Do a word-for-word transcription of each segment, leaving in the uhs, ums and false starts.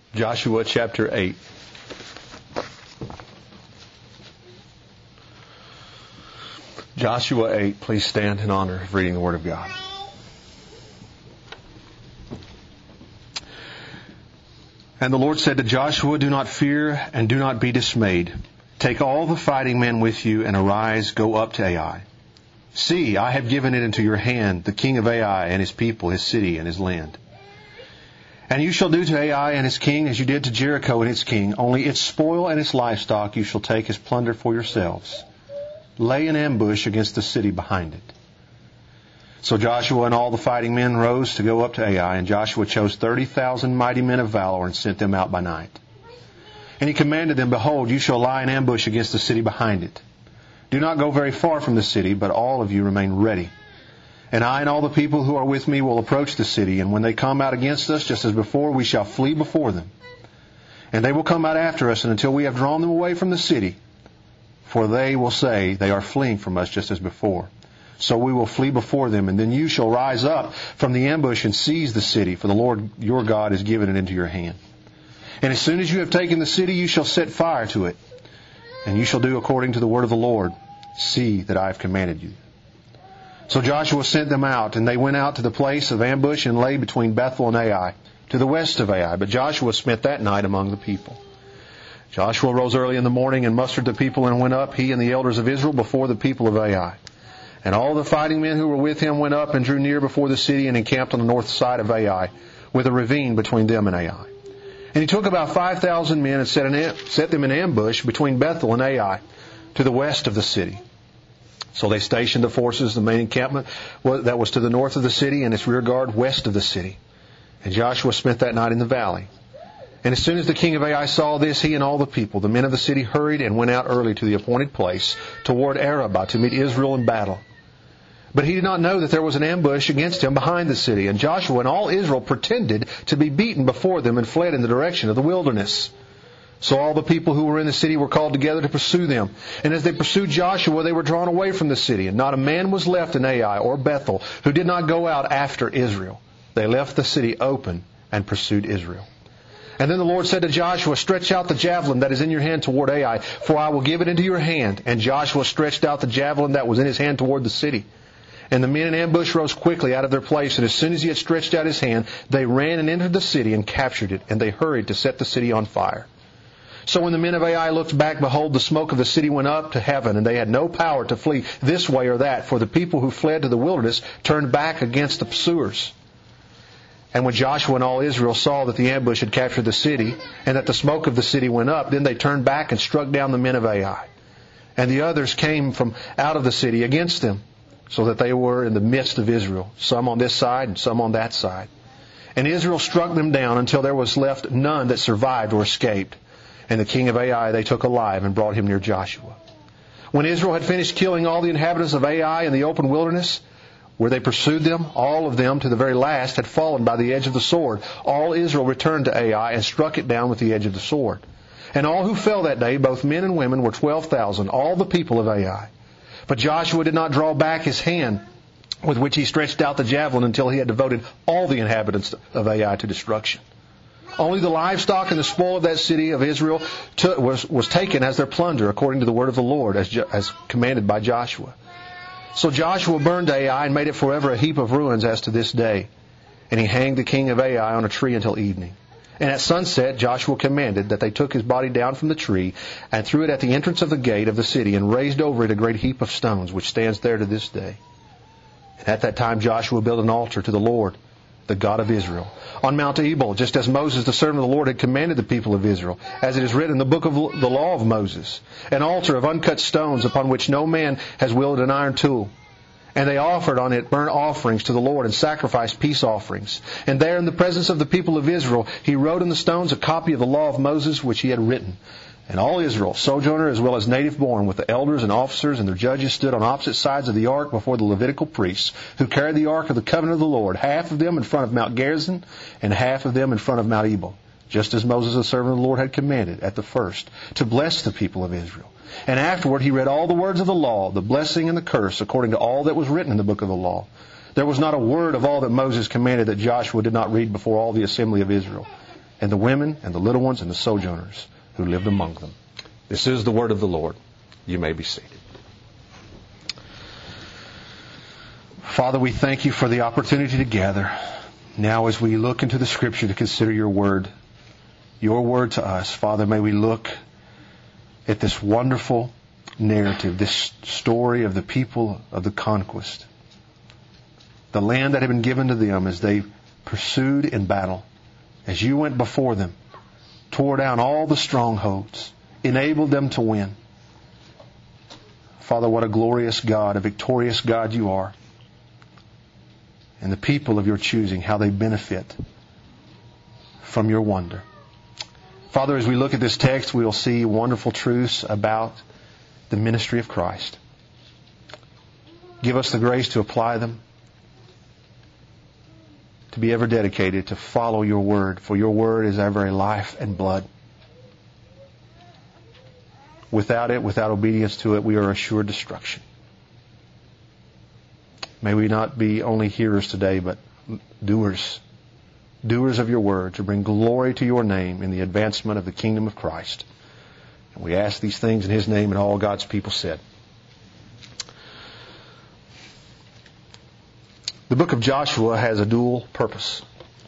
Joshua chapter eight. Joshua eight, please stand in honor of reading the Word of God. And the Lord said to Joshua, "Do not fear and do not be dismayed. Take all the fighting men with you and arise, go up to Ai. See, I have given it into your hand, the king of Ai and his people, his city and his land. And you shall do to Ai and his king as you did to Jericho and its king, only its spoil and its livestock you shall take as plunder for yourselves. Lay an ambush against the city behind it." So Joshua and all the fighting men rose to go up to Ai, and Joshua chose thirty thousand mighty men of valor and sent them out by night. And he commanded them, "Behold, you shall lie in ambush against the city behind it. Do not go very far from the city, but all of you remain ready. And I and all the people who are with me will approach the city, and when they come out against us, just as before, we shall flee before them. And they will come out after us, and until we have drawn them away from the city, for they will say, they are fleeing from us just as before. So we will flee before them, and then you shall rise up from the ambush and seize the city, for the Lord your God has given it into your hand. And as soon as you have taken the city, you shall set fire to it, and you shall do according to the word of the Lord. See that I have commanded you." So Joshua sent them out, and they went out to the place of ambush and lay between Bethel and Ai, to the west of Ai. But Joshua spent that night among the people. Joshua rose early in the morning and mustered the people and went up, he and the elders of Israel, before the people of Ai. And all the fighting men who were with him went up and drew near before the city and encamped on the north side of Ai, with a ravine between them and Ai. And he took about five thousand men and set, an, set them in ambush between Bethel and Ai, to the west of the city. So they stationed the forces, the main encampment that was to the north of the city, and its rear guard west of the city. And Joshua spent that night in the valley. And as soon as the king of Ai saw this, he and all the people, the men of the city, hurried and went out early to the appointed place toward Arabah to meet Israel in battle. But he did not know that there was an ambush against him behind the city. And Joshua and all Israel pretended to be beaten before them and fled in the direction of the wilderness. So all the people who were in the city were called together to pursue them. And as they pursued Joshua, they were drawn away from the city. And not a man was left in Ai or Bethel who did not go out after Israel. They left the city open and pursued Israel. And then the Lord said to Joshua, "Stretch out the javelin that is in your hand toward Ai, for I will give it into your hand." And Joshua stretched out the javelin that was in his hand toward the city. And the men in ambush rose quickly out of their place, and as soon as he had stretched out his hand, they ran and entered the city and captured it, and they hurried to set the city on fire. So when the men of Ai looked back, behold, the smoke of the city went up to heaven, and they had no power to flee this way or that, for the people who fled to the wilderness turned back against the pursuers. And when Joshua and all Israel saw that the ambush had captured the city, and that the smoke of the city went up, then they turned back and struck down the men of Ai. And the others came from out of the city against them, so that they were in the midst of Israel, some on this side and some on that side. And Israel struck them down until there was left none that survived or escaped. And the king of Ai they took alive and brought him near Joshua. When Israel had finished killing all the inhabitants of Ai in the open wilderness, where they pursued them, all of them to the very last had fallen by the edge of the sword. All Israel returned to Ai and struck it down with the edge of the sword. And all who fell that day, both men and women, were twelve thousand, all the people of Ai. But Joshua did not draw back his hand with which he stretched out the javelin until he had devoted all the inhabitants of Ai to destruction. Only the livestock and the spoil of that city of Israel took, was, was taken as their plunder according to the word of the Lord, as, as commanded by Joshua. So Joshua burned Ai and made it forever a heap of ruins as to this day. And he hanged the king of Ai on a tree until evening. And at sunset Joshua commanded that they took his body down from the tree and threw it at the entrance of the gate of the city and raised over it a great heap of stones, which stands there to this day. And at that time Joshua built an altar to the Lord, the God of Israel, on Mount Ebal, just as Moses the servant of the Lord had commanded the people of Israel, as it is written in the book of the law of Moses, an altar of uncut stones upon which no man has wielded an iron tool. And they offered on it burnt offerings to the Lord and sacrificed peace offerings. And there in the presence of the people of Israel, he wrote on the stones a copy of the law of Moses which he had written. And all Israel, sojourner as well as native born, with the elders and officers and their judges, stood on opposite sides of the ark before the Levitical priests, who carried the ark of the covenant of the Lord, half of them in front of Mount Gerizim and half of them in front of Mount Ebal, just as Moses the servant of the Lord had commanded at the first, to bless the people of Israel. And afterward he read all the words of the law, the blessing and the curse, according to all that was written in the book of the law. There was not a word of all that Moses commanded that Joshua did not read before all the assembly of Israel. and the women and the little ones and the sojourners who lived among them. This is the word of the Lord. You may be seated. Father, we thank you for the opportunity to gather. Now as we look into the Scripture to consider your word, your word to us, Father, may we look at this wonderful narrative, this story of the people of the conquest. The land that had been given to them as they pursued in battle, as you went before them, tore down all the strongholds, enabled them to win. Father, what a glorious God, a victorious God you are. And the people of your choosing, how they benefit from your wonder. Father, as we look at this text, we will see wonderful truths about the ministry of Christ. Give us the grace to apply them, to be ever dedicated to follow your word, for your word is our very life and blood. Without it, without obedience to it, we are assured destruction. May we not be only hearers today, but doers. Doers of your word to bring glory to your name in the advancement of the kingdom of Christ. And we ask these things in His name, and all God's people said. The book of Joshua has a dual purpose.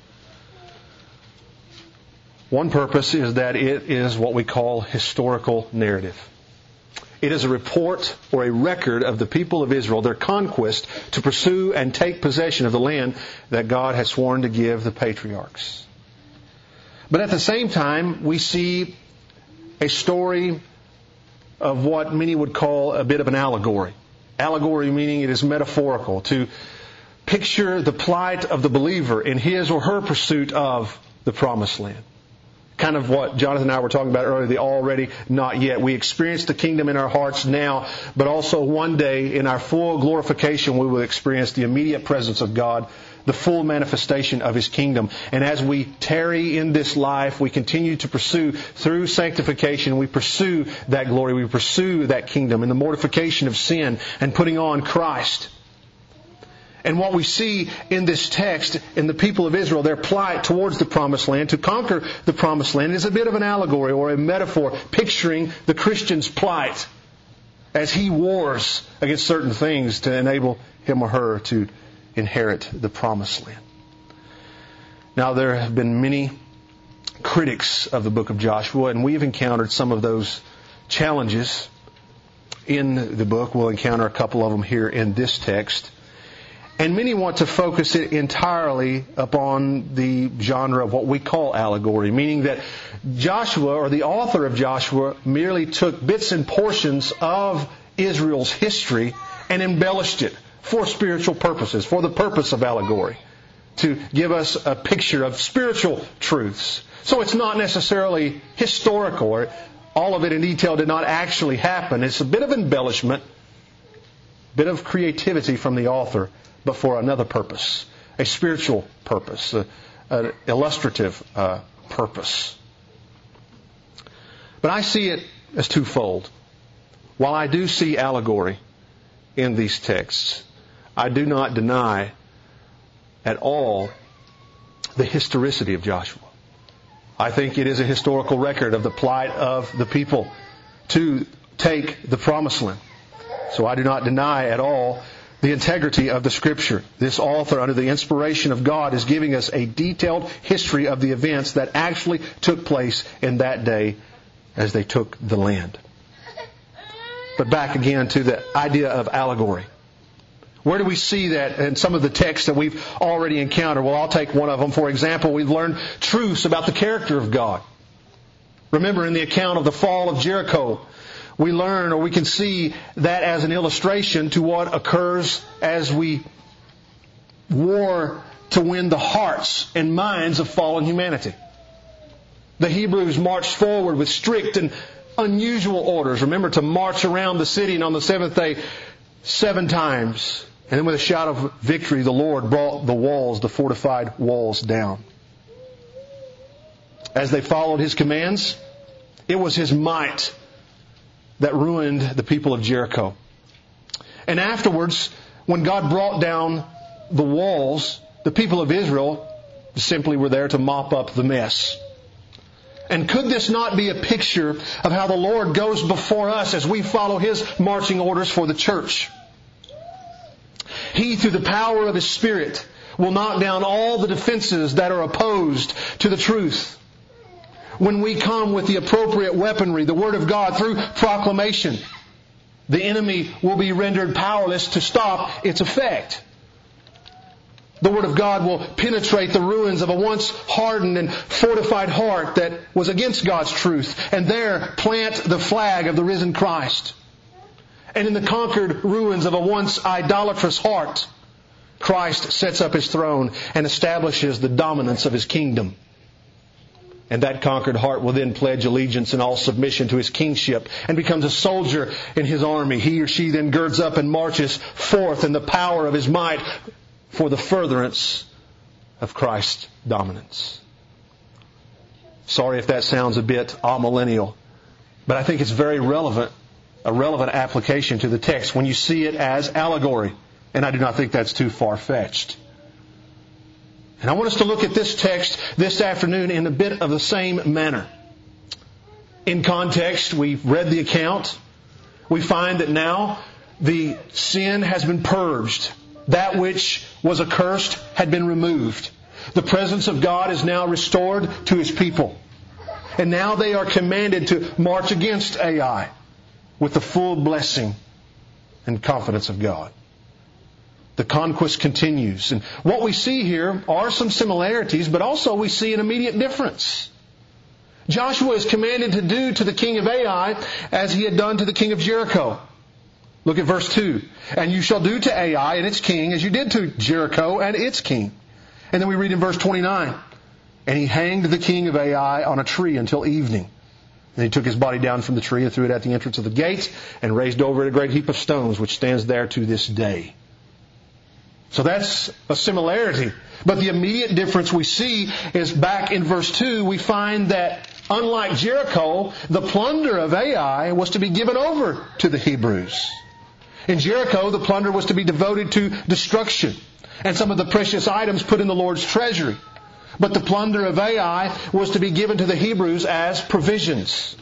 One purpose is that it is what we call historical narrative. It is a report or a record of the people of Israel, their conquest to pursue and take possession of the land that God has sworn to give the patriarchs. But at the same time, we see a story of what many would call a bit of an allegory. Allegory meaning it is metaphorical, to picture the plight of the believer in his or her pursuit of the promised land. Kind of what Jonathan and I were talking about earlier, the already, not yet. We experience the kingdom in our hearts now, but also one day in our full glorification we will experience the immediate presence of God, the full manifestation of His kingdom. And as we tarry in this life, we continue to pursue through sanctification, we pursue that glory, we pursue that kingdom in the mortification of sin and putting on Christ. And what we see in this text, in the people of Israel, their plight towards the promised land, to conquer the promised land, is a bit of an allegory or a metaphor picturing the Christian's plight as he wars against certain things to enable him or her to inherit the promised land. Now, there have been many critics of the book of Joshua, and we've encountered some of those challenges in the book. We'll encounter a couple of them here in this text. And many want to focus it entirely upon the genre of what we call allegory, meaning that Joshua, or the author of Joshua, merely took bits and portions of Israel's history and embellished it for spiritual purposes, for the purpose of allegory, to give us a picture of spiritual truths. So it's not necessarily historical, or all of it in detail did not actually happen. It's a bit of embellishment, a bit of creativity from the author, but for another purpose, a spiritual purpose, an illustrative uh, purpose. But I see it as twofold. While I do see allegory in these texts, I do not deny at all the historicity of Joshua. I think it is a historical record of the plight of the people to take the promised land. So I do not deny at all the integrity of the Scripture. This author, under the inspiration of God, is giving us a detailed history of the events that actually took place in that day as they took the land. But back again to the idea of allegory. Where do we see that in some of the texts that we've already encountered? Well, I'll take one of them. For example, we've learned truths about the character of God. Remember, in the account of the fall of Jericho, we learn, or we can see that as an illustration to what occurs as we war to win the hearts and minds of fallen humanity. The Hebrews marched forward with strict and unusual orders. Remember, to march around the city, and on the seventh day, seven times. And then with a shout of victory, the Lord brought the walls, the fortified walls, down. As they followed His commands, it was His might that ruined the people of Jericho. And afterwards, when God brought down the walls, the people of Israel simply were there to mop up the mess. And could this not be a picture of how the Lord goes before us as we follow His marching orders for the church? He, through the power of His Spirit, will knock down all the defenses that are opposed to the truth. When we come with the appropriate weaponry, the Word of God, through proclamation, the enemy will be rendered powerless to stop its effect. The Word of God will penetrate the ruins of a once hardened and fortified heart that was against God's truth, and there plant the flag of the risen Christ. And in the conquered ruins of a once idolatrous heart, Christ sets up His throne and establishes the dominance of His kingdom. And that conquered heart will then pledge allegiance and all submission to His kingship and becomes a soldier in His army. He or she then girds up and marches forth in the power of His might for the furtherance of Christ's dominance. Sorry if that sounds a bit amillennial, but I think it's very relevant, a relevant application to the text when you see it as allegory. And I do not think that's too far-fetched. And I want us to look at this text this afternoon in a bit of the same manner. In context, we've read the account. We find that now the sin has been purged. That which was accursed had been removed. The presence of God is now restored to His people. And now they are commanded to march against Ai with the full blessing and confidence of God. The conquest continues. And what we see here are some similarities, but also we see an immediate difference. Joshua is commanded to do to the king of Ai as he had done to the king of Jericho. Look at verse two. And you shall do to Ai and its king as you did to Jericho and its king. And then we read in verse twenty-nine. And he hanged the king of Ai on a tree until evening. And he took his body down from the tree and threw it at the entrance of the gate and raised over it a great heap of stones, which stands there to this day. So that's a similarity. But the immediate difference we see is back in verse two, we find that unlike Jericho, the plunder of Ai was to be given over to the Hebrews. In Jericho, the plunder was to be devoted to destruction and some of the precious items put in the Lord's treasury. But the plunder of Ai was to be given to the Hebrews as provisions.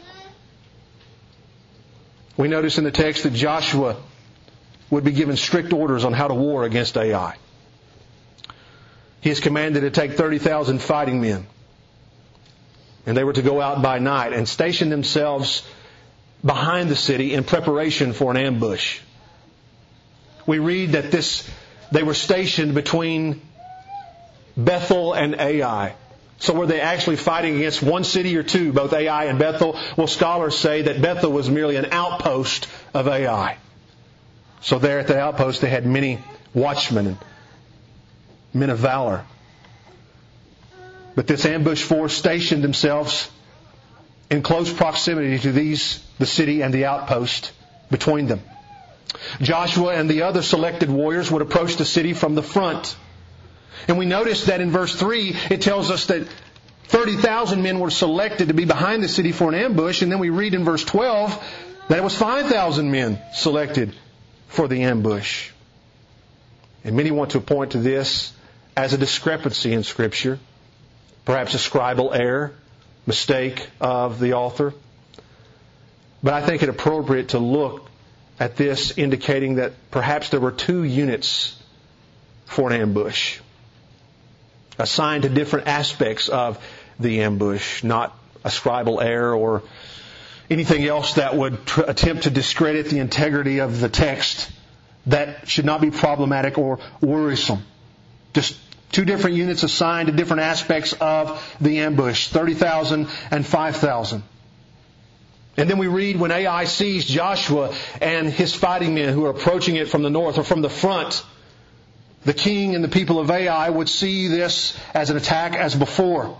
We notice in the text that Joshua would be given strict orders on how to war against Ai. He is commanded to take thirty thousand fighting men. And they were to go out by night and station themselves behind the city in preparation for an ambush. We read that this they were stationed between Bethel and Ai. So were they actually fighting against one city or two, both Ai and Bethel? Well, scholars say that Bethel was merely an outpost of Ai. So there at the outpost they had many watchmen and men of valor. But this ambush force stationed themselves in close proximity to these, the city and the outpost between them. Joshua and the other selected warriors would approach the city from the front. And we notice that in verse three, it tells us that thirty thousand men were selected to be behind the city for an ambush. And then we read in verse twelve that it was five thousand men selected for the ambush. And many want to point to this as a discrepancy in Scripture. Perhaps a scribal error, mistake of the author. But I think it appropriate to look at this indicating that perhaps there were two units for an ambush, assigned to different aspects of the ambush, not a scribal error or anything else that would tr- attempt to discredit the integrity of the text. That should not be problematic or worrisome. Just two different units assigned to different aspects of the ambush, thirty thousand and five thousand. And then we read when Ai sees Joshua and his fighting men who are approaching it from the north or from the front, the king and the people of Ai would see this as an attack as before.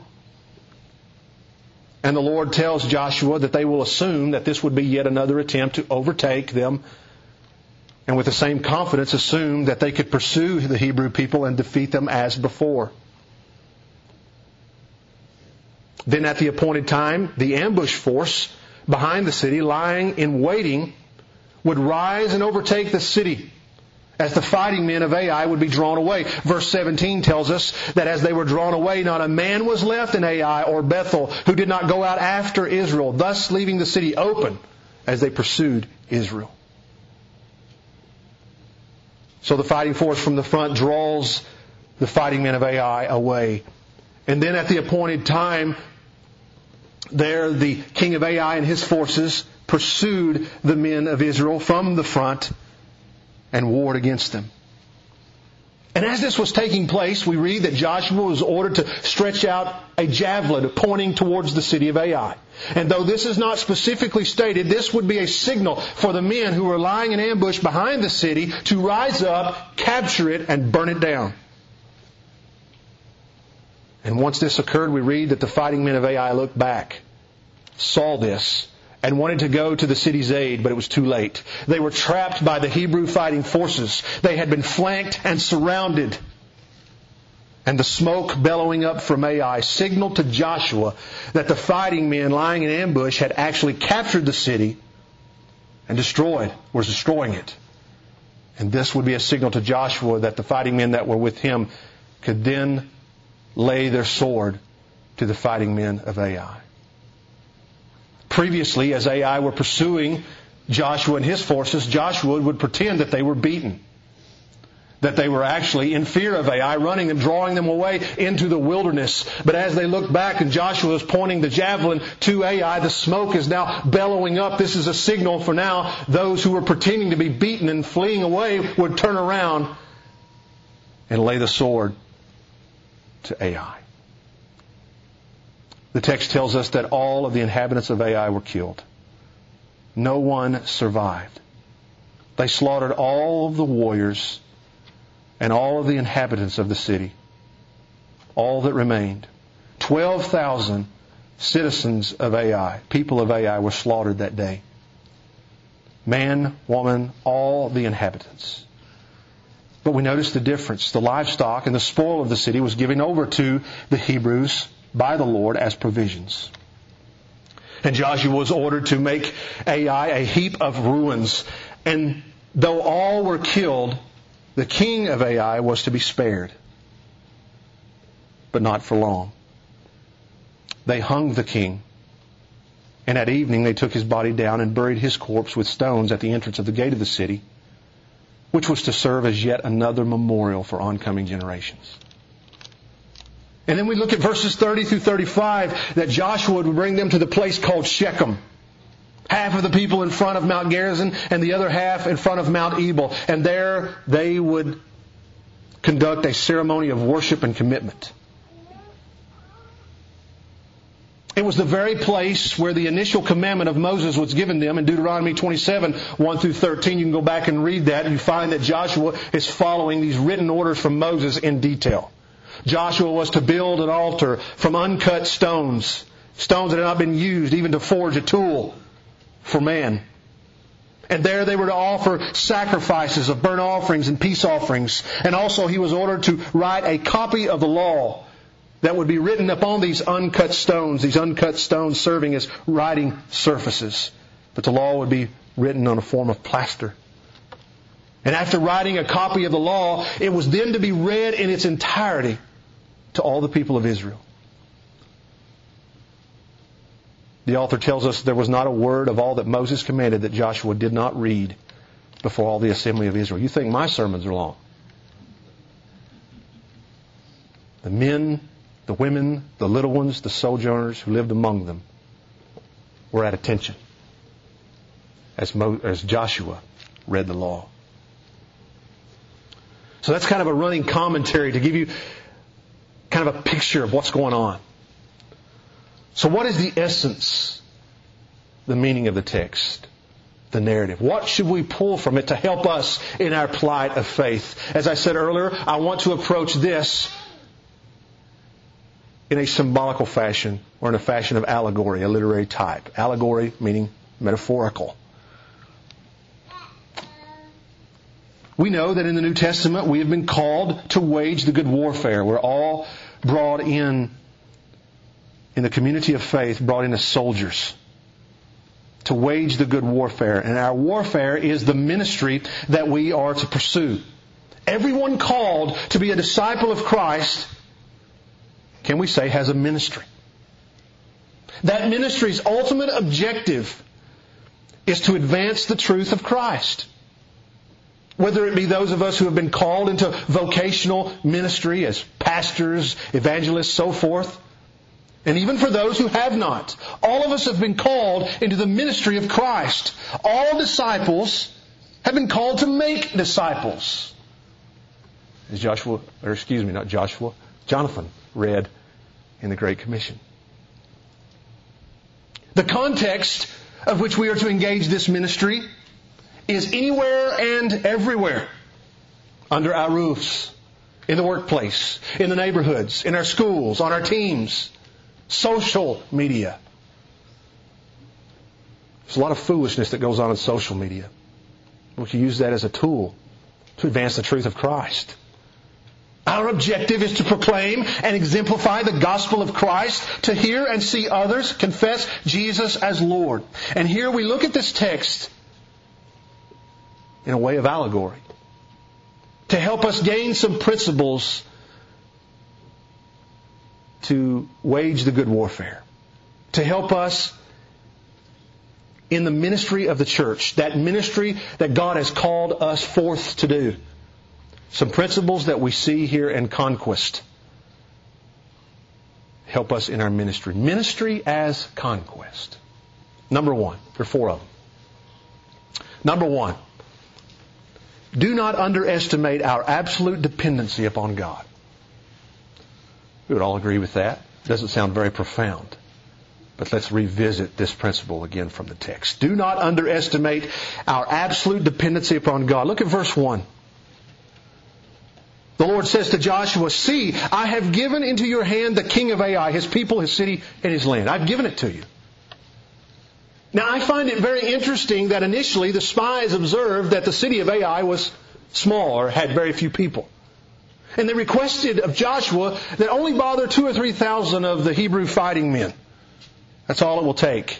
And the Lord tells Joshua that they will assume that this would be yet another attempt to overtake them, and with the same confidence assume that they could pursue the Hebrew people and defeat them as before. Then at the appointed time, the ambush force behind the city, lying in waiting, would rise and overtake the city as the fighting men of Ai would be drawn away. Verse seventeen tells us that as they were drawn away, not a man was left in Ai or Bethel who did not go out after Israel, thus leaving the city open as they pursued Israel. So the fighting force from the front draws the fighting men of Ai away. And then at the appointed time, there the king of Ai and his forces pursued the men of Israel from the front and warred against them. And as this was taking place, we read that Joshua was ordered to stretch out a javelin pointing towards the city of Ai. And though this is not specifically stated, this would be a signal for the men who were lying in ambush behind the city to rise up, capture it, and burn it down. And once this occurred, we read that the fighting men of Ai looked back, saw this, and wanted to go to the city's aid, but it was too late. They were trapped by the Hebrew fighting forces. They had been flanked and surrounded. And the smoke bellowing up from Ai signaled to Joshua that the fighting men lying in ambush had actually captured the city and destroyed, was destroying it. And this would be a signal to Joshua that the fighting men that were with him could then lay their sword to the fighting men of Ai. Previously, as Ai were pursuing Joshua and his forces, Joshua would pretend that they were beaten. That they were actually in fear of Ai, running and drawing them away into the wilderness. But as they looked back and Joshua was pointing the javelin to Ai, the smoke is now bellowing up. This is a signal for now those who were pretending to be beaten and fleeing away would turn around and lay the sword to Ai. The text tells us that all of the inhabitants of Ai were killed. No one survived. They slaughtered all of the warriors and all of the inhabitants of the city. All that remained. twelve thousand citizens of Ai, people of Ai, were slaughtered that day. Man, woman, all the inhabitants. But we notice the difference. The livestock and the spoil of the city was given over to the Hebrews by the Lord as provisions. And Joshua was ordered to make Ai a heap of ruins. And though all were killed, the king of Ai was to be spared. But not for long. They hung the king. And at evening they took his body down and buried his corpse with stones at the entrance of the gate of the city, which was to serve as yet another memorial for oncoming generations. And then we look at verses thirty through thirty-five, that Joshua would bring them to the place called Shechem. Half of the people in front of Mount Gerizim and the other half in front of Mount Ebal. And there they would conduct a ceremony of worship and commitment. It was the very place where the initial commandment of Moses was given them in Deuteronomy twenty-seven, one through thirteen. You can go back and read that, and you find that Joshua is following these written orders from Moses in detail. Joshua was to build an altar from uncut stones, stones that had not been used even to forge a tool for man. And there they were to offer sacrifices of burnt offerings and peace offerings. And also he was ordered to write a copy of the law that would be written upon these uncut stones, these uncut stones serving as writing surfaces. But the law would be written on a form of plaster. And after writing a copy of the law, it was then to be read in its entirety to all the people of Israel. The author tells us there was not a word of all that Moses commanded that Joshua did not read before all the assembly of Israel. You think my sermons are long. The men, the women, the little ones, the sojourners who lived among them were at attention as, Mo- as Joshua read the law. So that's kind of a running commentary to give you kind of a picture of what's going on. So what is the essence, the meaning of the text, the narrative? What should we pull from it to help us in our plight of faith? As I said earlier, I want to approach this in a symbolical fashion, or in a fashion of allegory, a literary type. Allegory meaning metaphorical. We know that in the New Testament we have been called to wage the good warfare. We're all brought in, in the community of faith, brought in as soldiers to wage the good warfare. And our warfare is the ministry that we are to pursue. Everyone called to be a disciple of Christ, can we say, has a ministry. That ministry's ultimate objective is to advance the truth of Christ. Whether it be those of us who have been called into vocational ministry as pastors, evangelists, so forth, and even for those who have not. All of us have been called into the ministry of Christ. All disciples have been called to make disciples. As Joshua, or excuse me, not Joshua, Jonathan read in the Great Commission. The context of which we are to engage this ministry is anywhere and everywhere. Under our roofs, in the workplace, in the neighborhoods, in our schools, on our teams, social media. There's a lot of foolishness that goes on in social media. We can use that as a tool to advance the truth of Christ. Our objective is to proclaim and exemplify the gospel of Christ, to hear and see others confess Jesus as Lord. And here we look at this text in a way of allegory, to help us gain some principles to wage the good warfare, to help us in the ministry of the church, that ministry that God has called us forth to do. Some principles that we see here in Conquest help us in our ministry. Ministry as conquest. Number one, there are four of them. Number one, do not underestimate our absolute dependency upon God. We would all agree with that. It doesn't sound very profound. But let's revisit this principle again from the text. Do not underestimate our absolute dependency upon God. Look at verse one. The Lord says to Joshua, "See, I have given into your hand the king of Ai, his people, his city, and his land." I've given it to you. Now, I find it very interesting that initially the spies observed that the city of Ai was small or had very few people. And they requested of Joshua that only bother two or three thousand of the Hebrew fighting men. That's all it will take.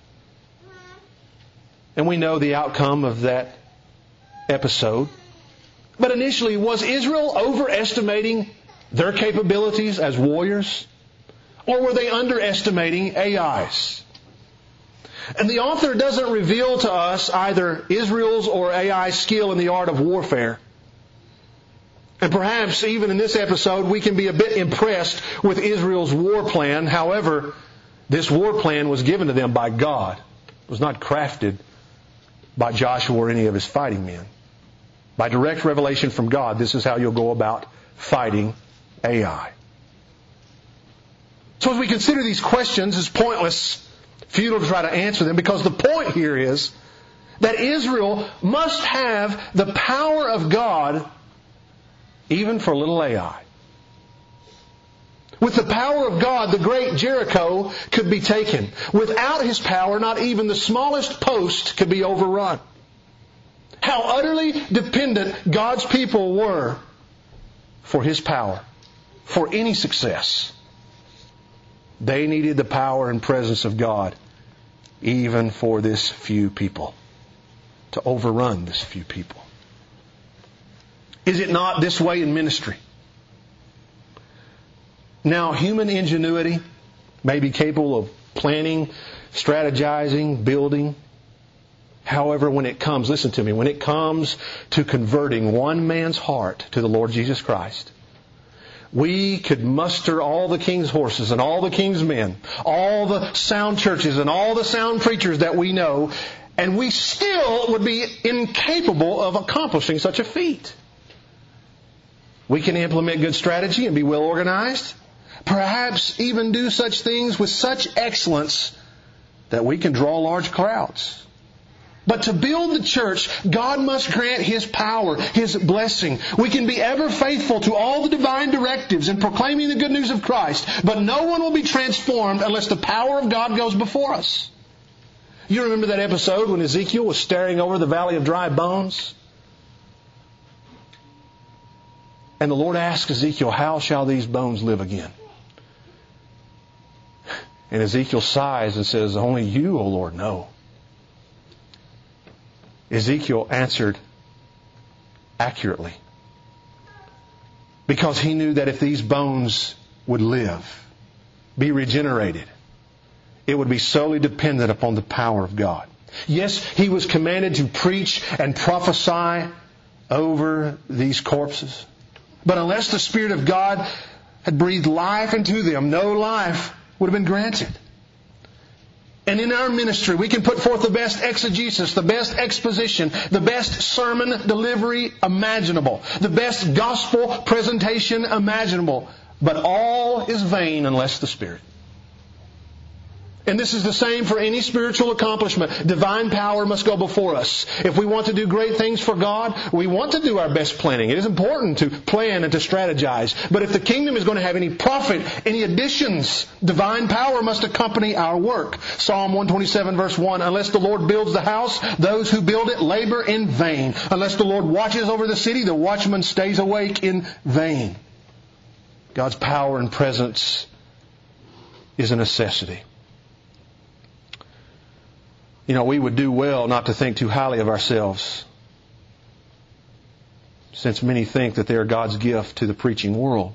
And we know the outcome of that episode. But initially, was Israel overestimating their capabilities as warriors? Or were they underestimating Ai's? And the author doesn't reveal to us either Israel's or Ai's skill in the art of warfare. And perhaps even in this episode we can be a bit impressed with Israel's war plan. However, this war plan was given to them by God. It was not crafted by Joshua or any of his fighting men. By direct revelation from God, this is how you'll go about fighting Ai. So as we consider these questions, it's pointless, futile to try to answer them, because the point here is that Israel must have the power of God even for little Ai. With the power of God, the great Jericho could be taken. Without His power, not even the smallest post could be overrun. How utterly dependent God's people were for His power, for any success. They needed the power and presence of God, even for this few people, to overrun this few people. Is it not this way in ministry? Now, human ingenuity may be capable of planning, strategizing, building. However, when it comes, listen to me, when it comes to converting one man's heart to the Lord Jesus Christ, we could muster all the king's horses and all the king's men, all the sound churches and all the sound preachers that we know, and we still would be incapable of accomplishing such a feat. We can implement good strategy and be well organized. Perhaps even do such things with such excellence that we can draw large crowds. But to build the church, God must grant His power, His blessing. We can be ever faithful to all the divine directives in proclaiming the good news of Christ, but no one will be transformed unless the power of God goes before us. You remember that episode when Ezekiel was staring over the valley of dry bones? And the Lord asked Ezekiel, "How shall these bones live again?" And Ezekiel sighs and says, "Only you, O Lord, know." Ezekiel answered accurately. because He knew that if these bones would live, be regenerated, it would be solely dependent upon the power of God. Yes, He was commanded to preach and prophesy over these corpses. But unless the Spirit of God had breathed life into them, no life would have been granted. And in our ministry, we can put forth the best exegesis, the best exposition, the best sermon delivery imaginable, the best gospel presentation imaginable. But all is vain unless the Spirit. And this is the same for any spiritual accomplishment. Divine power must go before us. If we want to do great things for God, we want to do our best planning. It is important to plan and to strategize. But if the kingdom is going to have any profit, any additions, divine power must accompany our work. Psalm one twenty-seven verse one, unless the Lord builds the house, those who build it labor in vain. Unless the Lord watches over the city, the watchman stays awake in vain. God's power and presence is a necessity. You know, we would do well not to think too highly of ourselves, since many think that they are God's gift to the preaching world.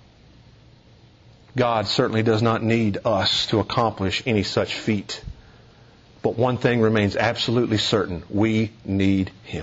God certainly does not need us to accomplish any such feat. But one thing remains absolutely certain. We need Him.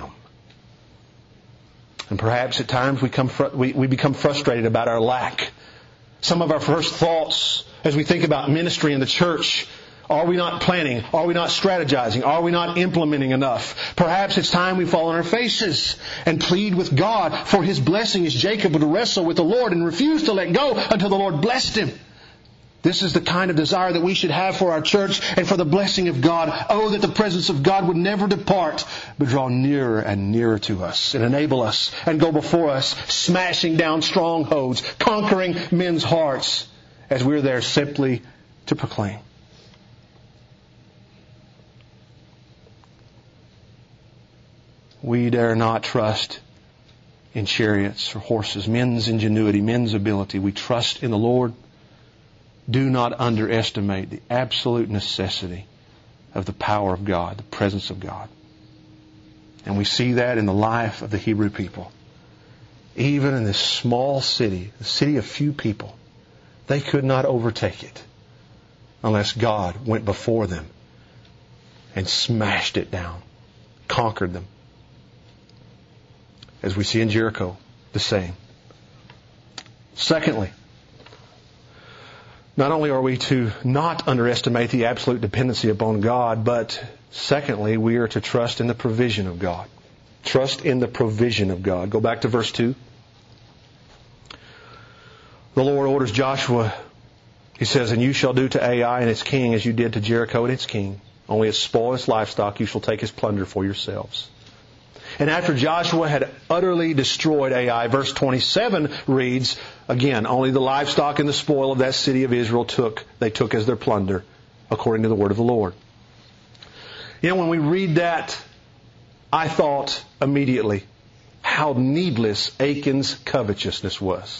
And perhaps at times we, come fr- we, we become frustrated about our lack. Some of our first thoughts as we think about ministry in the church: are we not planning? Are we not strategizing? Are we not implementing enough? Perhaps it's time we fall on our faces and plead with God for His blessing as Jacob would wrestle with the Lord and refuse to let go until the Lord blessed him. This is the kind of desire that we should have for our church and for the blessing of God. Oh, that the presence of God would never depart, but draw nearer and nearer to us and enable us and go before us, smashing down strongholds, conquering men's hearts as we're there simply to proclaim. We dare not trust in chariots or horses, men's ingenuity, men's ability. We trust in the Lord. Do not underestimate the absolute necessity of the power of God, the presence of God. And we see that in the life of the Hebrew people. Even in this small city, a city of few people, they could not overtake it unless God went before them and smashed it down, conquered them. As we see in Jericho, the same. Secondly, not only are we to not underestimate the absolute dependency upon God, but secondly, we are to trust in the provision of God. Trust in the provision of God. Go back to verse two. The Lord orders Joshua, He says, and you shall do to Ai and its king as you did to Jericho and its king. Only its spoil, its livestock, you shall take as plunder for yourselves. And after Joshua had utterly destroyed Ai, verse twenty-seven reads, again, only the livestock and the spoil of that city of Israel took, they took as their plunder, according to the word of the Lord. You know, when we read that, I thought immediately how needless Achan's covetousness was.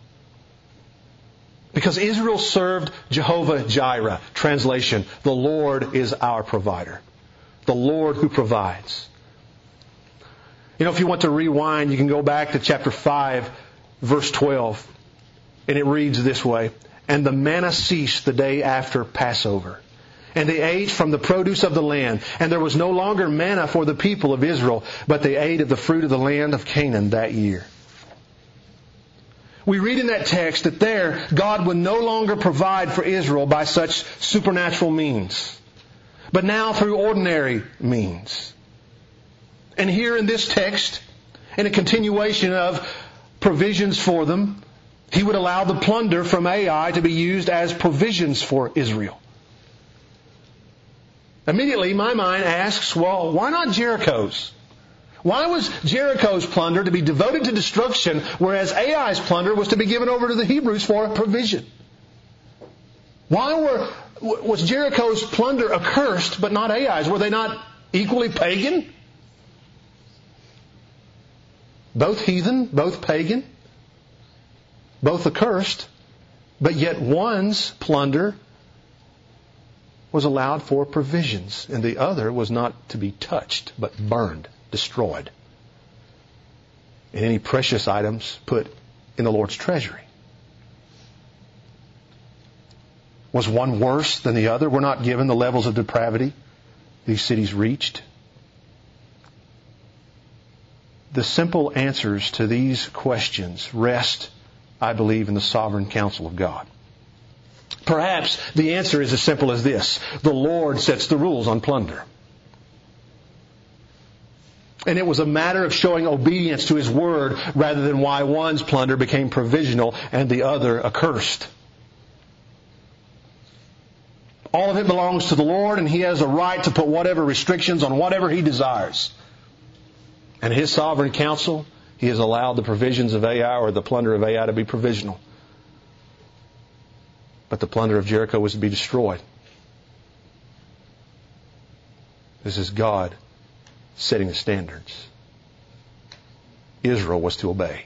Because Israel served Jehovah Jireh, translation, the Lord is our provider. The Lord who provides. You know, if you want to rewind, you can go back to chapter five, verse twelve. And it reads this way, and the manna ceased the day after Passover. And they ate from the produce of the land. And there was no longer manna for the people of Israel, but they ate of the fruit of the land of Canaan that year. We read in that text that there, God would no longer provide for Israel by such supernatural means, but now through ordinary means. And here in this text, in a continuation of provisions for them, He would allow the plunder from Ai to be used as provisions for Israel. Immediately, my mind asks, well, why not Jericho's? Why was Jericho's plunder to be devoted to destruction, whereas Ai's plunder was to be given over to the Hebrews for a provision? Why were, was Jericho's plunder accursed, but not Ai's? Were they not equally pagan? Both heathen, both pagan, both accursed, but yet one's plunder was allowed for provisions, and the other was not to be touched, but burned, destroyed. And any precious items put in the Lord's treasury. Was one worse than the other? We're not given the levels of depravity these cities reached. The simple answers to these questions rest, I believe, in the sovereign counsel of God. Perhaps the answer is as simple as this: the Lord sets the rules on plunder. And it was a matter of showing obedience to His word rather than why one's plunder became provisional and the other accursed. All of it belongs to the Lord, and He has a right to put whatever restrictions on whatever He desires. And His sovereign counsel, He has allowed the provisions of Ai, or the plunder of Ai, to be provisional. But the plunder of Jericho was to be destroyed. This is God setting the standards. Israel was to obey.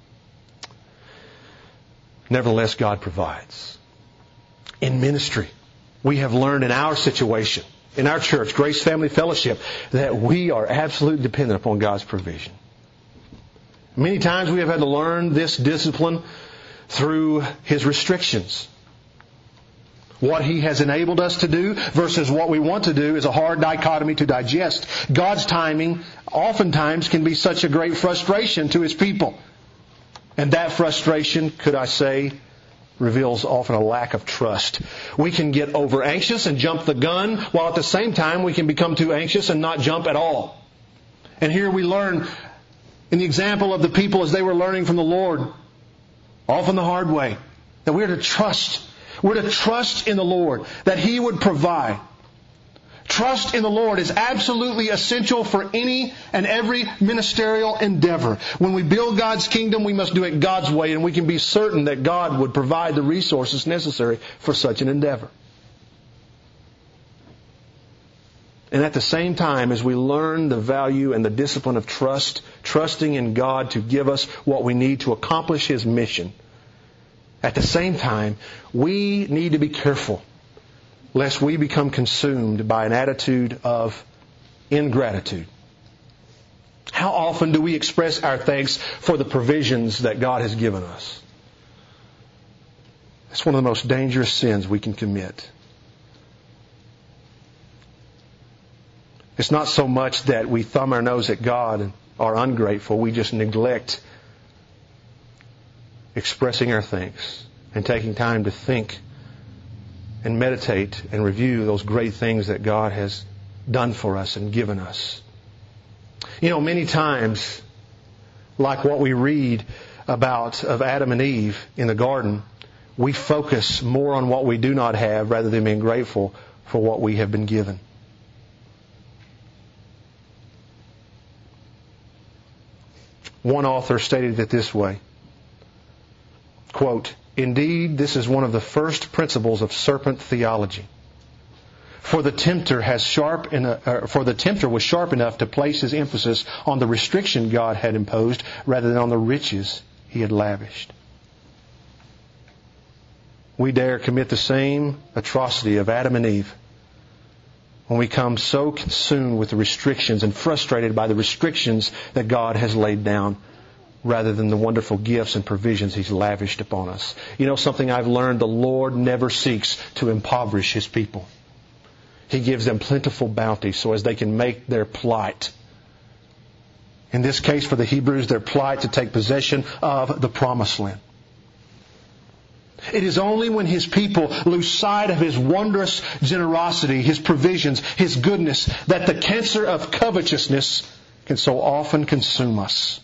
Nevertheless, God provides. In ministry, we have learned in our situation, in our church, Grace Family Fellowship, that we are absolutely dependent upon God's provision. Many times we have had to learn this discipline through His restrictions. What He has enabled us to do versus what we want to do is a hard dichotomy to digest. God's timing oftentimes can be such a great frustration to His people. And that frustration, could I say, reveals often a lack of trust. We can get over anxious and jump the gun, while at the same time we can become too anxious and not jump at all. And here we learn in the example of the people as they were learning from the Lord, often the hard way, that we're to trust. We're to trust in the Lord, that He would provide. Trust in the Lord is absolutely essential for any and every ministerial endeavor. When we build God's kingdom, we must do it God's way, and we can be certain that God would provide the resources necessary for such an endeavor. And at the same time, as we learn the value and the discipline of trust, trusting in God to give us what we need to accomplish His mission, at the same time, we need to be careful lest we become consumed by an attitude of ingratitude. How often do we express our thanks for the provisions that God has given us? It's one of the most dangerous sins we can commit. It's not so much that we thumb our nose at God and are ungrateful. We just neglect expressing our thanks and taking time to think and meditate and review those great things that God has done for us and given us. You know, many times, like what we read about of Adam and Eve in the garden, we focus more on what we do not have rather than being grateful for what we have been given. One author stated it this way, quote, "Indeed, this is one of the first principles of serpent theology. For the tempter has sharp in a, uh, for the tempter was sharp enough to place his emphasis on the restriction God had imposed rather than on the riches He had lavished." We dare commit the same atrocity of Adam and Eve when we come so consumed with the restrictions and frustrated by the restrictions that God has laid down, rather than the wonderful gifts and provisions He's lavished upon us. You know something I've learned? The Lord never seeks to impoverish His people. He gives them plentiful bounty so as they can make their plight. In this case, for the Hebrews, their plight to take possession of the promised land. It is only when His people lose sight of His wondrous generosity, His provisions, His goodness, that the cancer of covetousness can so often consume us.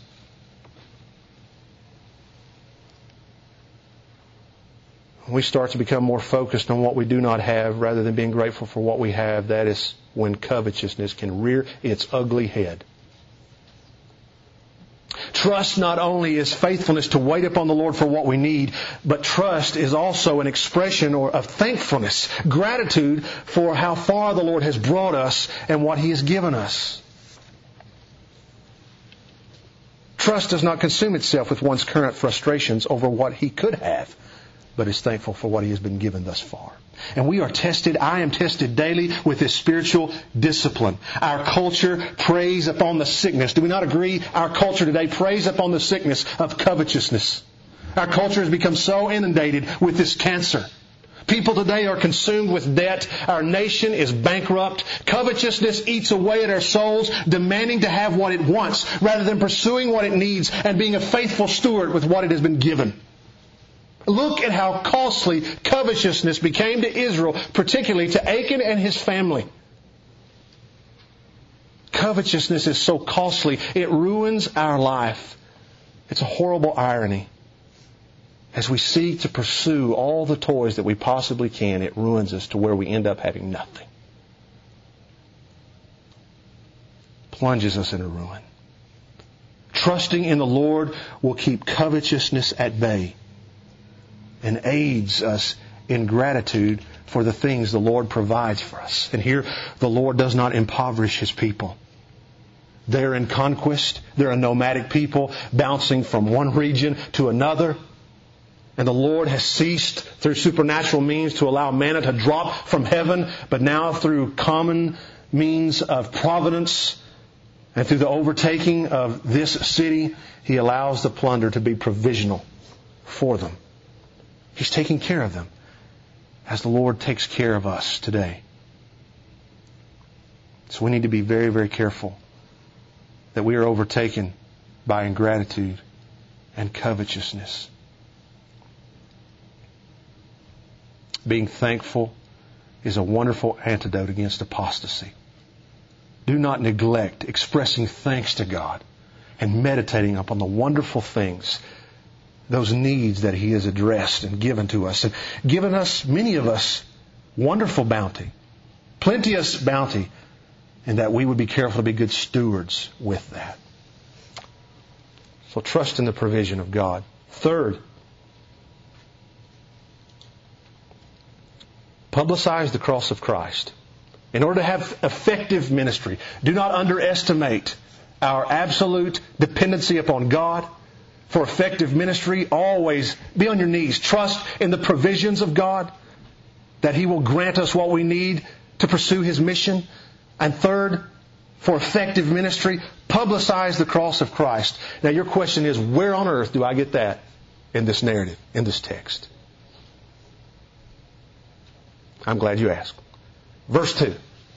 When we start to become more focused on what we do not have rather than being grateful for what we have, that is when covetousness can rear its ugly head. Trust not only is faithfulness to wait upon the Lord for what we need, but trust is also an expression or of thankfulness, gratitude for how far the Lord has brought us and what He has given us. Trust does not consume itself with one's current frustrations over what he could have, but is thankful for what he has been given thus far. And we are tested, I am tested daily with this spiritual discipline. Our culture preys upon the sickness. Do we not agree? Our culture today preys upon the sickness of covetousness. Our culture has become so inundated with this cancer. People today are consumed with debt. Our nation is bankrupt. Covetousness eats away at our souls, demanding to have what it wants rather than pursuing what it needs and being a faithful steward with what it has been given. Look at how costly covetousness became to Israel, particularly to Achan and his family. Covetousness is so costly, it ruins our life. It's a horrible irony. As we seek to pursue all the toys that we possibly can, it ruins us to where we end up having nothing. Plunges us into ruin. Trusting in the Lord will keep covetousness at bay and aids us in gratitude for the things the Lord provides for us. And here, the Lord does not impoverish His people. They're in conquest. They're a nomadic people bouncing from one region to another. And the Lord has ceased through supernatural means to allow manna to drop from heaven, but now through common means of providence and through the overtaking of this city, He allows the plunder to be provisional for them. He's taking care of them as the Lord takes care of us today. So we need to be very, very careful that we are overtaken by ingratitude and covetousness. Being thankful is a wonderful antidote against apostasy. Do not neglect expressing thanks to God and meditating upon the wonderful things, those needs that He has addressed and given to us, and given us, many of us, wonderful bounty, plenteous bounty, and that we would be careful to be good stewards with that. So trust in the provision of God. Third, publicize the cross of Christ. In order to have effective ministry, do not underestimate our absolute dependency upon God. For effective ministry, always be on your knees. Trust in the provisions of God, that He will grant us what we need to pursue His mission. And third, for effective ministry, publicize the cross of Christ. Now your question is, where on earth do I get that in this narrative, in this text? I'm glad you asked. Verse two.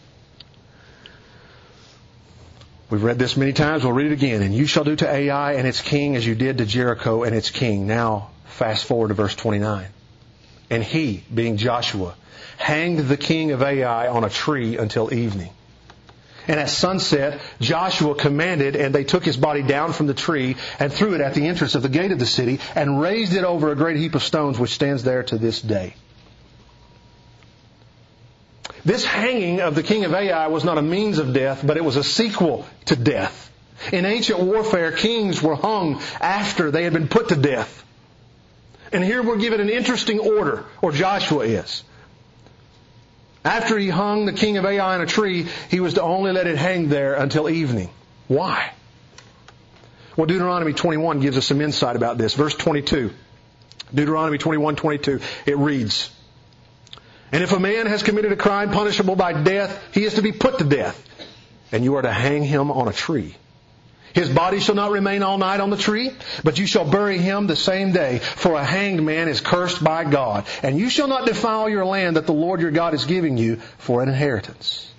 We've read this many times. We'll read it again. And you shall do to Ai and its king as you did to Jericho and its king. Now, fast forward to verse twenty-nine. And he, being Joshua, hanged the king of Ai on a tree until evening. And at sunset, Joshua commanded, and they took his body down from the tree and threw it at the entrance of the gate of the city and raised it over a great heap of stones which stands there to this day. This hanging of the king of Ai was not a means of death, but it was a sequel to death. In ancient warfare, kings were hung after they had been put to death. And here we're given an interesting order, or Joshua is. After he hung the king of Ai on a tree, he was to only let it hang there until evening. Why? Well, Deuteronomy twenty-one gives us some insight about this. Verse twenty-two. Deuteronomy twenty-one twenty-two. It reads, and if a man has committed a crime punishable by death, he is to be put to death, and you are to hang him on a tree. His body shall not remain all night on the tree, but you shall bury him the same day, for a hanged man is cursed by God. And you shall not defile your land that the Lord your God is giving you for an inheritance.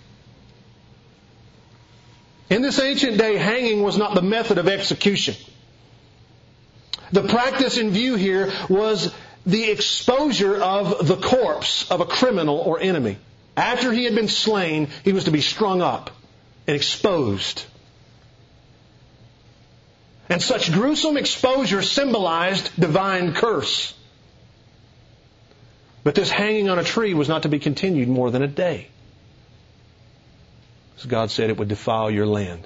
In this ancient day, hanging was not the method of execution. The practice in view here was the exposure of the corpse of a criminal or enemy. After he had been slain, he was to be strung up and exposed. And such gruesome exposure symbolized divine curse. But this hanging on a tree was not to be continued more than a day. As God said, it would defile your land.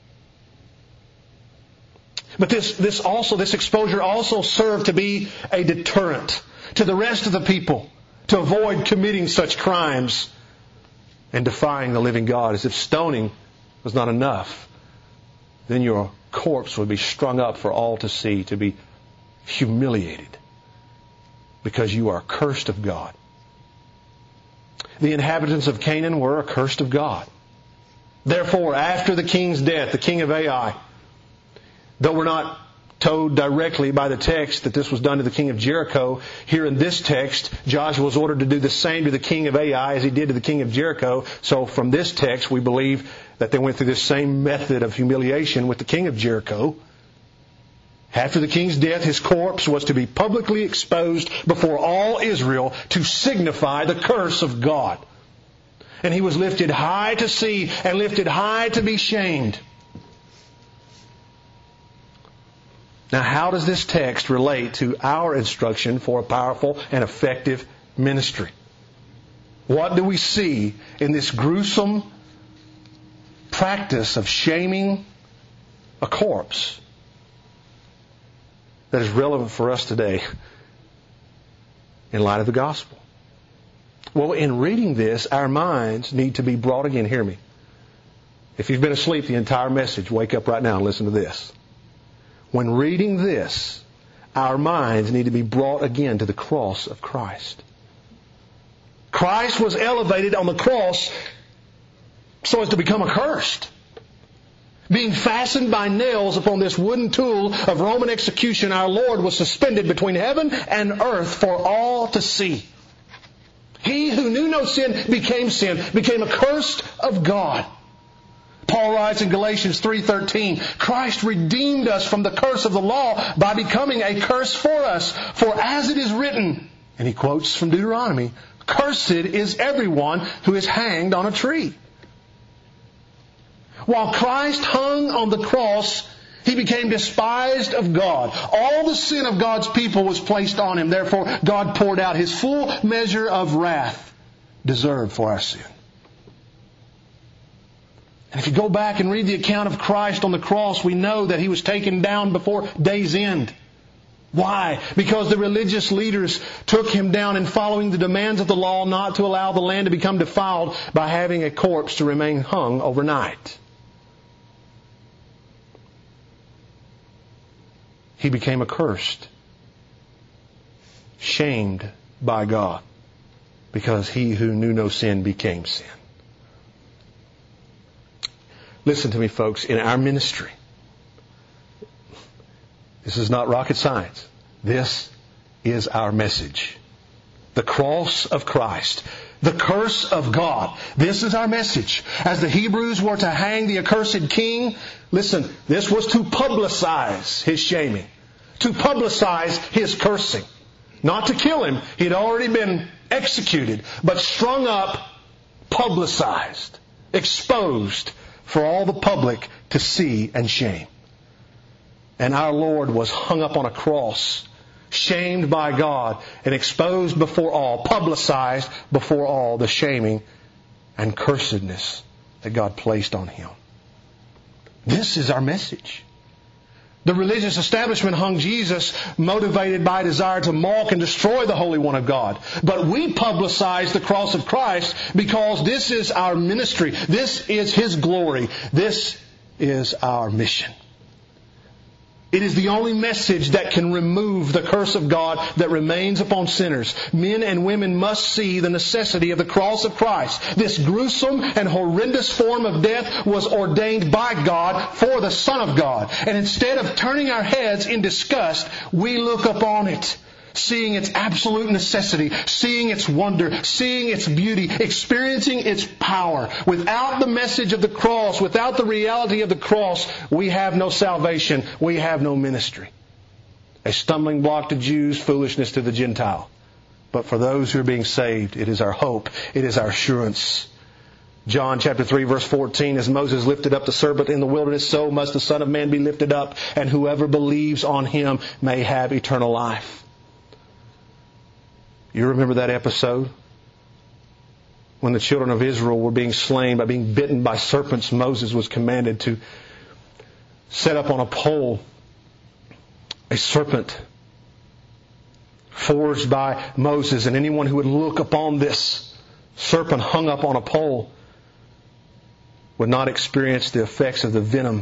But this, this also, this exposure also served to be a deterrent to the rest of the people to avoid committing such crimes and defying the living God. As if stoning was not enough, then your corpse would be strung up for all to see, to be humiliated because you are cursed of God. The inhabitants of Canaan were accursed of God. Therefore, after the king's death, the king of Ai, though we're not told directly by the text that this was done to the king of Jericho. Here in this text, Joshua was ordered to do the same to the king of Ai as he did to the king of Jericho. So from this text, we believe that they went through this same method of humiliation with the king of Jericho. After the king's death, his corpse was to be publicly exposed before all Israel to signify the curse of God. And he was lifted high to see and lifted high to be shamed. Now, how does this text relate to our instruction for a powerful and effective ministry? What do we see in this gruesome practice of shaming a corpse that is relevant for us today in light of the gospel? Well, in reading this, our minds need to be brought again. Hear me. If you've been asleep the entire message, wake up right now and listen to this. When reading this, our minds need to be brought again to the cross of Christ. Christ was elevated on the cross so as to become accursed. Being fastened by nails upon this wooden tool of Roman execution, our Lord was suspended between heaven and earth for all to see. He who knew no sin became sin, became accursed of God. Paul writes in Galatians three thirteen, Christ redeemed us from the curse of the law by becoming a curse for us. For as it is written, and he quotes from Deuteronomy, cursed is everyone who is hanged on a tree. While Christ hung on the cross, He became despised of God. All the sin of God's people was placed on Him. Therefore, God poured out His full measure of wrath deserved for our sin. And if you go back and read the account of Christ on the cross, we know that He was taken down before day's end. Why? Because the religious leaders took Him down in following the demands of the law not to allow the land to become defiled by having a corpse to remain hung overnight. He became accursed, shamed by God, because He who knew no sin became sin. Listen to me, folks, in our ministry, this is not rocket science. This is our message. The cross of Christ. The curse of God. This is our message. As the Hebrews were to hang the accursed king, listen, this was to publicize his shaming. To publicize his cursing. Not to kill him. He had already been executed. But strung up, publicized, exposed for all the public to see and shame. And our Lord was hung up on a cross, shamed by God, and exposed before all, publicized before all the shaming and cursedness that God placed on Him. This is our message. The religious establishment hung Jesus motivated by a desire to mock and destroy the Holy One of God. But we publicize the cross of Christ because this is our ministry. This is His glory. This is our mission. It is the only message that can remove the curse of God that remains upon sinners. Men and women must see the necessity of the cross of Christ. This gruesome and horrendous form of death was ordained by God for the Son of God. And instead of turning our heads in disgust, we look upon it, seeing its absolute necessity, seeing its wonder, seeing its beauty, experiencing its power. Without the message of the cross, without the reality of the cross, we have no salvation. We have no ministry. A stumbling block to Jews, foolishness to the Gentile. But for those who are being saved, it is our hope. It is our assurance. John chapter three verse fourteen, as Moses lifted up the serpent in the wilderness, so must the Son of Man be lifted up, and whoever believes on Him may have eternal life. You remember that episode? When the children of Israel were being slain by being bitten by serpents, Moses was commanded to set up on a pole a serpent forged by Moses. And anyone who would look upon this serpent hung up on a pole would not experience the effects of the venom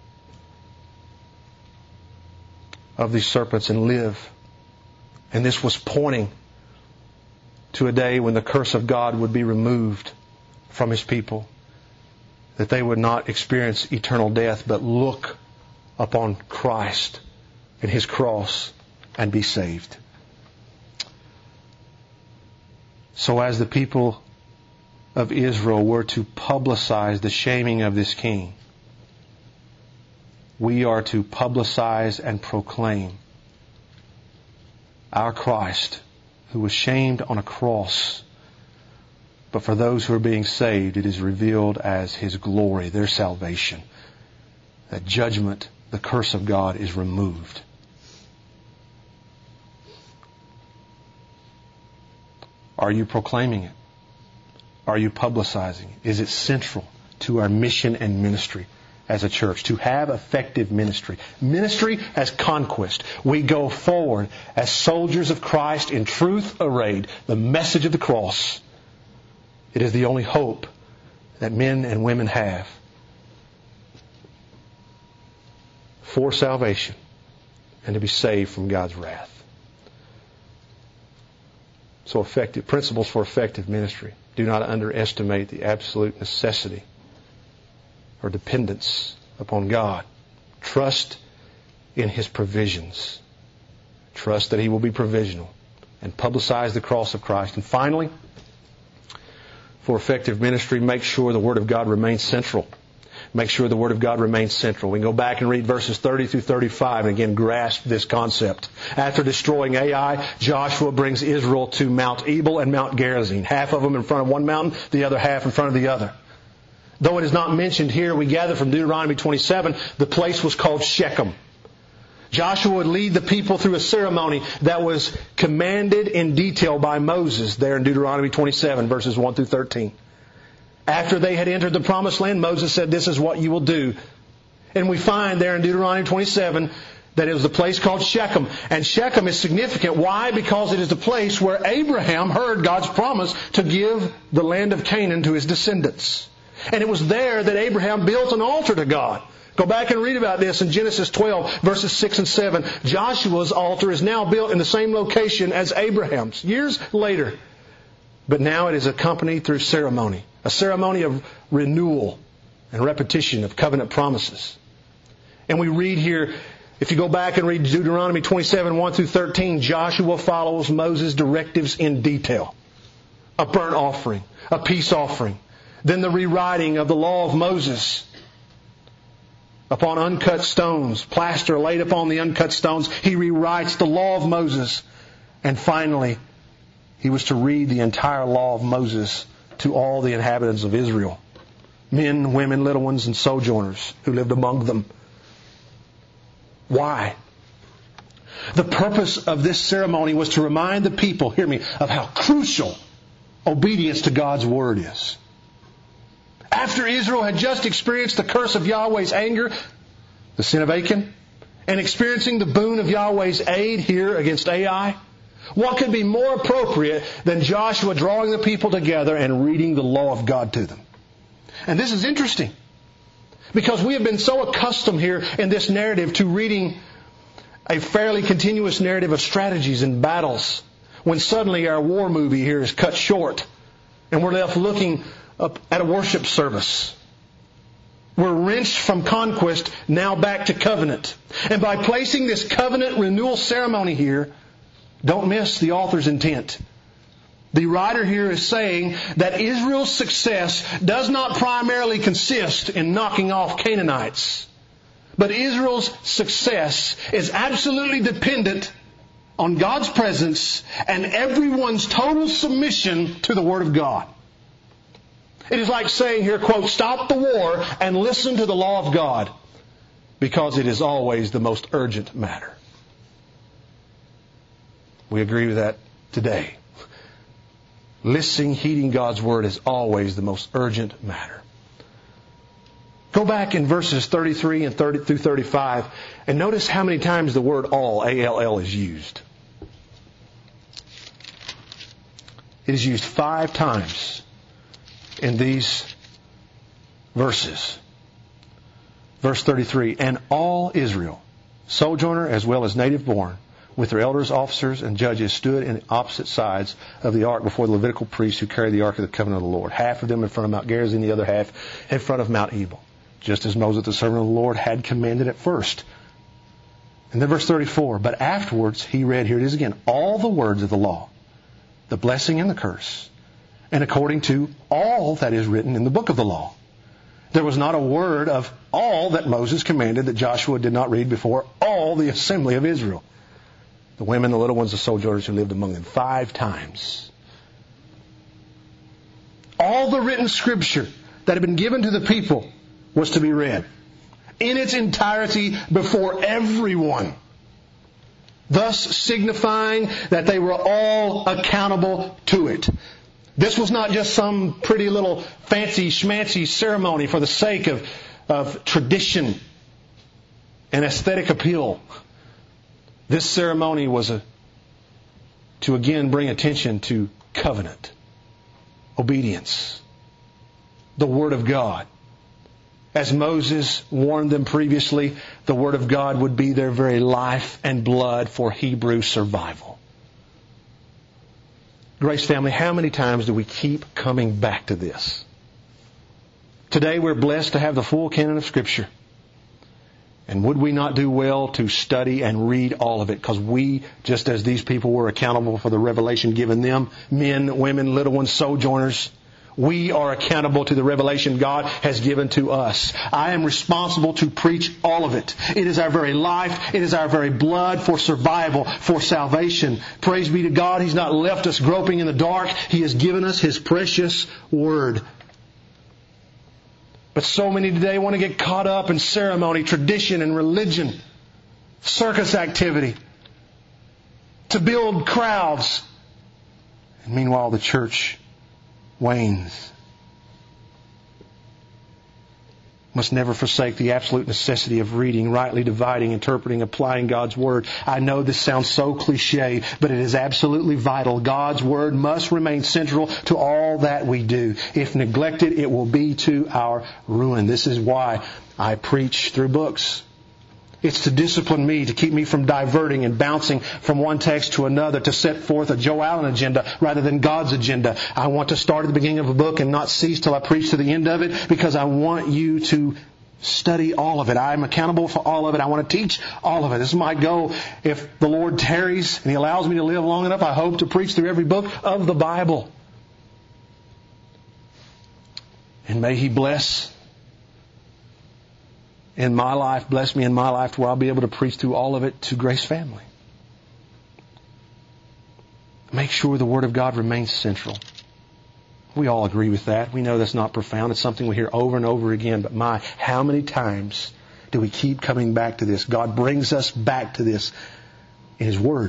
of these serpents and live. And this was pointing to a day when the curse of God would be removed from His people. That they would not experience eternal death, but look upon Christ in His cross and be saved. So as the people of Israel were to publicize the shaming of this king, we are to publicize and proclaim our Christ, who was shamed on a cross. But for those who are being saved, it is revealed as His glory, their salvation. That judgment, the curse of God, is removed. Are you proclaiming it? Are you publicizing it? Is it central to our mission and ministry as a church? To have effective ministry. Ministry as conquest. We go forward as soldiers of Christ in truth arrayed. The message of the cross. It is the only hope that men and women have for salvation and to be saved from God's wrath. So effective principles for effective ministry. Do not underestimate the absolute necessity or dependence upon God. Trust in His provisions. Trust that He will be provisional. And publicize the cross of Christ. And finally, for effective ministry, make sure the Word of God remains central. Make sure the Word of God remains central. We can go back and read verses thirty through thirty-five and again grasp this concept. After destroying Ai, Joshua brings Israel to Mount Ebal and Mount Gerizim. Half of them in front of one mountain, the other half in front of the other. Though it is not mentioned here, we gather from Deuteronomy twenty-seven, the place was called Shechem. Joshua would lead the people through a ceremony that was commanded in detail by Moses there in Deuteronomy twenty-seven, verses one through thirteen. After they had entered the promised land, Moses said, this is what you will do. And we find there in Deuteronomy twenty-seven that it was the place called Shechem. And Shechem is significant. Why? Because it is the place where Abraham heard God's promise to give the land of Canaan to his descendants. And it was there that Abraham built an altar to God. Go back and read about this in Genesis twelve, verses six and seven. Joshua's altar is now built in the same location as Abraham's, years later. But now it is accompanied through ceremony. A ceremony of renewal and repetition of covenant promises. And we read here, if you go back and read Deuteronomy twenty-seven, one through thirteen, Joshua follows Moses' directives in detail. A burnt offering, a peace offering, then the rewriting of the law of Moses upon uncut stones, plaster laid upon the uncut stones. He rewrites the law of Moses. And finally, he was to read the entire law of Moses to all the inhabitants of Israel. Men, women, little ones, and sojourners who lived among them. Why? The purpose of this ceremony was to remind the people, hear me, of how crucial obedience to God's Word is. After Israel had just experienced the curse of Yahweh's anger, the sin of Achan, and experiencing the boon of Yahweh's aid here against Ai, what could be more appropriate than Joshua drawing the people together and reading the law of God to them? And this is interesting, because we have been so accustomed here in this narrative to reading a fairly continuous narrative of strategies and battles, when suddenly our war movie here is cut short and we're left looking up at a worship service. We're wrenched from conquest, now back to covenant. And by placing this covenant renewal ceremony here, don't miss the author's intent. The writer here is saying that Israel's success does not primarily consist in knocking off Canaanites, but Israel's success is absolutely dependent on God's presence and everyone's total submission to the Word of God. It is like saying here, quote, stop the war and listen to the law of God, because it is always the most urgent matter. We agree with that today. Listening, heeding God's Word is always the most urgent matter. Go back in verses thirty-three and thirty through thirty-five and notice how many times the word all, A L L, is used. It is used five times in these verses. Verse thirty-three, and all Israel, sojourner as well as native born, with their elders, officers, and judges, stood in opposite sides of the ark before the Levitical priests who carried the ark of the covenant of the Lord. Half of them in front of Mount Gerizim, the other half in front of Mount Ebal, just as Moses, the servant of the Lord, had commanded at first. And then verse thirty-four, but afterwards he read, here it is again, all the words of the law, the blessing and the curse, and according to all that is written in the book of the law. There was not a word of all that Moses commanded that Joshua did not read before all the assembly of Israel. The women, the little ones, the sojourners who lived among them, five times. All the written scripture that had been given to the people was to be read in its entirety before everyone, thus signifying that they were all accountable to it. This was not just some pretty little fancy schmancy ceremony for the sake of, of tradition and aesthetic appeal. This ceremony was a, to again bring attention to covenant, obedience, the Word of God. As Moses warned them previously, the Word of God would be their very life and blood for Hebrew survival. Grace family, how many times do we keep coming back to this? Today we're blessed to have the full canon of Scripture. And would we not do well to study and read all of it? Because we, just as these people were accountable for the revelation given them, men, women, little ones, sojourners, we are accountable to the revelation God has given to us. I am responsible to preach all of it. It is our very life. It is our very blood for survival, for salvation. Praise be to God. He's not left us groping in the dark. He has given us His precious Word. But so many today want to get caught up in ceremony, tradition, and religion, circus activity, to build crowds. And meanwhile, the church wanes. Must never forsake the absolute necessity of reading, rightly dividing, interpreting, applying God's Word. I know this sounds so cliche, but it is absolutely vital. God's Word must remain central to all that we do. If neglected, it will be to our ruin. This is why I preach through books. It's to discipline me, to keep me from diverting and bouncing from one text to another, to set forth a Joe Allen agenda rather than God's agenda. I want to start at the beginning of a book and not cease till I preach to the end of it, because I want you to study all of it. I'm accountable for all of it. I want to teach all of it. This is my goal. If the Lord tarries and He allows me to live long enough, I hope to preach through every book of the Bible. And may He bless in my life, bless me in my life to where I'll be able to preach through all of it to Grace family. Make sure the Word of God remains central. We all agree with that. We know that's not profound. It's something we hear over and over again. But my, how many times do we keep coming back to this? God brings us back to this in His Word.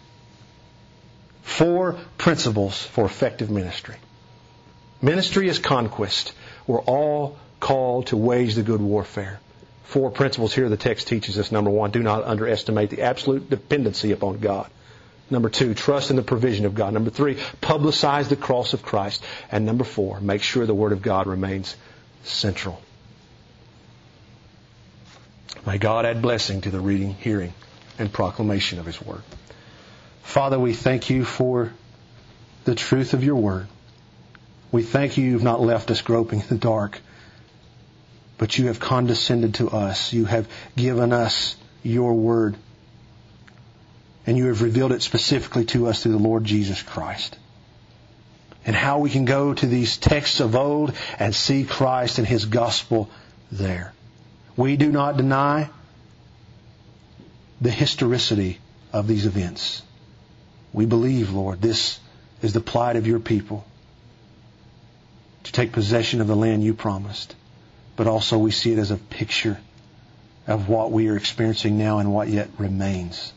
Four principles for effective ministry. Ministry is conquest. We're all called to wage the good warfare. Four principles here the text teaches us. Number one, do not underestimate the absolute dependency upon God. Number two, trust in the provision of God. Number three, publicize the cross of Christ. And number four, make sure the Word of God remains central. May God add blessing to the reading, hearing, and proclamation of His Word. Father, we thank You for the truth of Your Word. We thank You You've not left us groping in the dark, but You have condescended to us. You have given us Your Word. And You have revealed it specifically to us through the Lord Jesus Christ. And how we can go to these texts of old and see Christ and His gospel there. We do not deny the historicity of these events. We believe, Lord, this is the plight of Your people, to take possession of the land You promised. But also we see it as a picture of what we are experiencing now and what yet remains.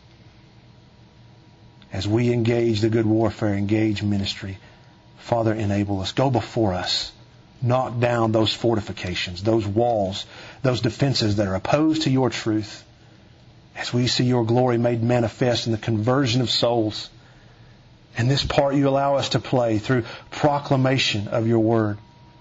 As we engage the good warfare, engage ministry, Father, enable us. Go before us. Knock down those fortifications, those walls, those defenses that are opposed to Your truth. As we see Your glory made manifest in the conversion of souls. And this part You allow us to play through proclamation of Your Word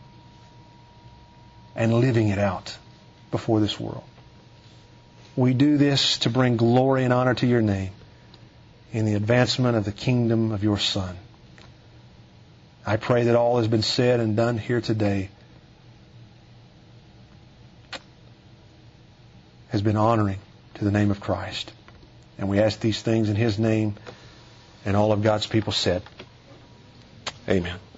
and living it out before this world. We do this to bring glory and honor to Your name in the advancement of the kingdom of Your Son. I pray that all has been said and done here today has been honoring to the name of Christ. And we ask these things in His name, and all of God's people said, amen.